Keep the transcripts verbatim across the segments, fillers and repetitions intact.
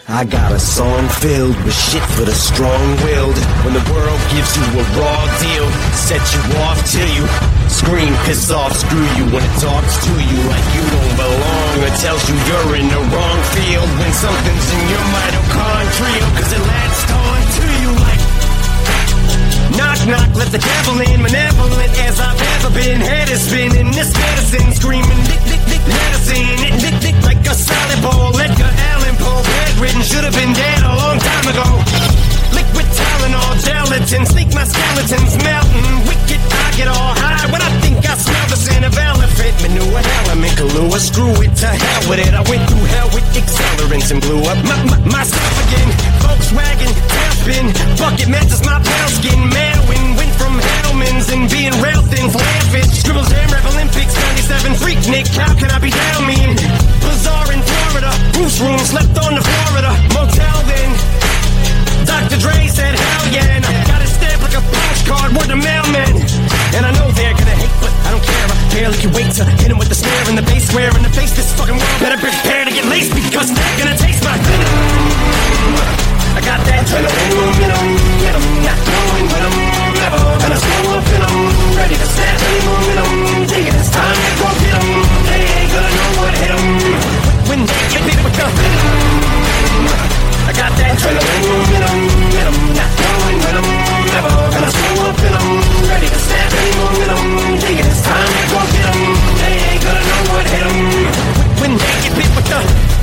I got a song filled with shit for the strong-willed. When the world gives you a raw deal, set you off till you scream, piss off, screw you. When it talks to you like you don't belong, or tells you you're in the wrong field. When something's in your mitochondrial, cause it latched on to you like knock, knock, let the devil in. Malevolent as I've ever been. Head is spinning, this medicine screaming, dick, dick, dick, medicine. It dick, dick, like a solid ball. Edgar Allan Poe, bedridden, should have been dead a long time ago. Liquid Tylenol, gelatin, sneak my skeletons melting. Wicked, I get all high when I think I smell the scent of elephant manure. Element Kahlua, screw it, to hell with it. I went through hell with accelerants and blew up my, my, myself again. Volkswagen, tailspin, bucket matches my pale skin. Mailwin, went from Hellman's and being rail thin, laughing. Scribbles Jam Rap Olympics, ninety-seven freak Nick, how can I be down mean? Bazaar in Florida, Bruce room, slept on the Florida motel then. Doctor Dre said hell yeah, and I got it stamped like a postcard, word to mailman. And I know they're gonna hate, but I don't care, I barely can wait to hit him with the snare and the bass square in the face. This fucking world better prepare to get laced, because they're gonna taste my venom. I got that adrenaline momentum, get 'em, not going with 'em, never gonna slow up in 'em, ready to snap any momentum, take it, it's time to go get 'em, they ain't gonna know what hit 'em, when they get hit with the venom. I got that adrenaline momentum, get 'em, not going with 'em, never gonna slow up in 'em, ready to snap any momentum, take it, it's time to go get 'em, they ain't gonna know what hit 'em, when they get hit with the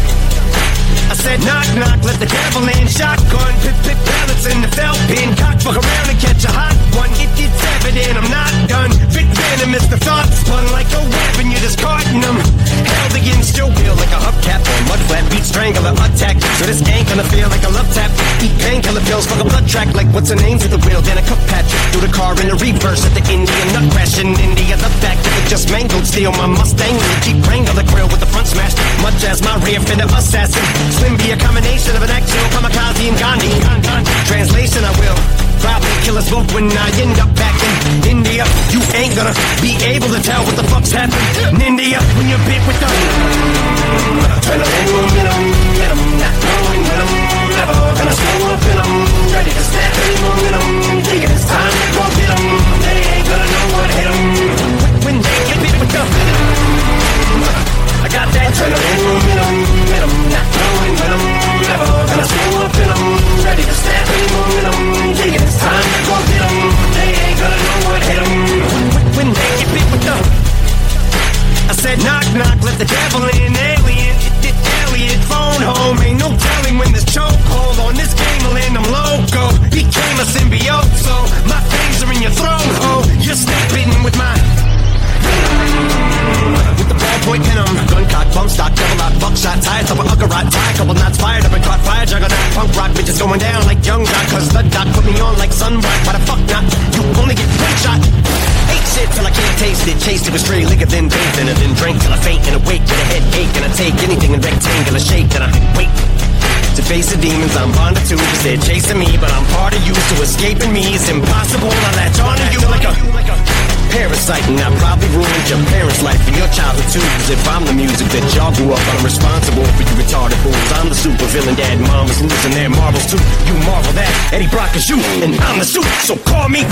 I said knock, knock, let the devil in. Shotgun, pip, pip, pellets in the felt bin. Cock, fuck around and catch a hot one. It, it's evident I'm not done. Vic Venom is the thought spun like a weapon. You're discarding them. Held against your will like a hubcap or mud flat. Beat strangler attack. So this ain't gonna feel like a love tap. Eat painkiller pills, fuck a blood track. Like what's her name to the wheel? Then a cup patch through the car in the reverse at the Indian nut crash in India. The fact that it just mangled steel. My Mustang in the Jeep Wrangler grill with the front smashed. Much as my rear fender assassin. Slim be a combination of an actual kamikaze and Gandhi. Translation, I will probably kill us both when I end up back in India. You ain't gonna be able to tell what the fuck's happened in India when you're bit with the adrenaline momentum, get 'em, not going with 'em, never gonna slow up in 'em, ready to snap any momentum, take it, it's time to go get 'em, they ain't gonna know what hit 'em, when they get bit with the I got that adrenaline momentum, get 'em, not going with 'em, never gonna slow up in 'em, ready to snap any momentum, take it, it's time to go get 'em, they ain't gonna know what hit 'em, when they get bit with the I said knock, knock, let the devil in, alien, it, it, Elliot, phone home, ain't no telling when this chokehold on this game will end, I'm loco, became a symbiote, so my fangs are in your throat, oh, you're snake bitten with my with the ballpoint pin 'em, gun cock, bump stock, double lock, buckshot, tie up a uggerot, tie, couple knots fired up and caught fire, juggernaut, punk rock, bitches going down like young doc, cause the doc put me on like sunblock, why the fuck not, you only get one shot, ate shit till I can't taste it, chased it with straight liquor, then bathed in it, then drank till I faint and awake with a headache, and I take anything in rectangular shape, then I wait to face the demons I'm bonded to, cause they're chasing me, but I'm part of you, so escaping me is impossible, I latch on to you like a parasite, and I probably ruined your parents' life and your childhood too, cause if I'm the music that y'all grew up on, I'm responsible for you retarded fools. I'm the super villain, dad and mom is losing their marbles too. You marvel that Eddie Brock is you, and I'm the suit, so call me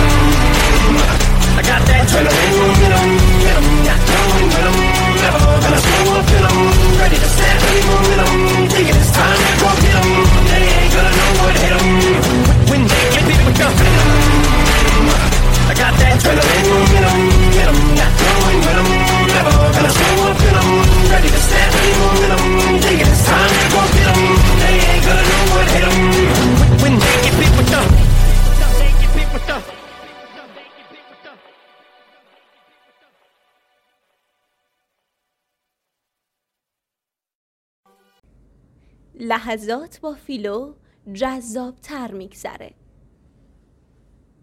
I got that adrenaline momentum, get 'em, not going with 'em, never gonna slow up in 'em, ready to snap any momentum, take it, it's time to go get 'em, they ain't gonna know what hit 'em, when they get bit with the I got that adrenaline momentum, get 'em, not going with 'em, never gonna slow up in 'em, ready to snap any momentum, take it, it's time to go get 'em, they ain't gonna know what hit 'em, when they get bit with the they get bit with the لحظات با فیلو جذاب تر میگذره.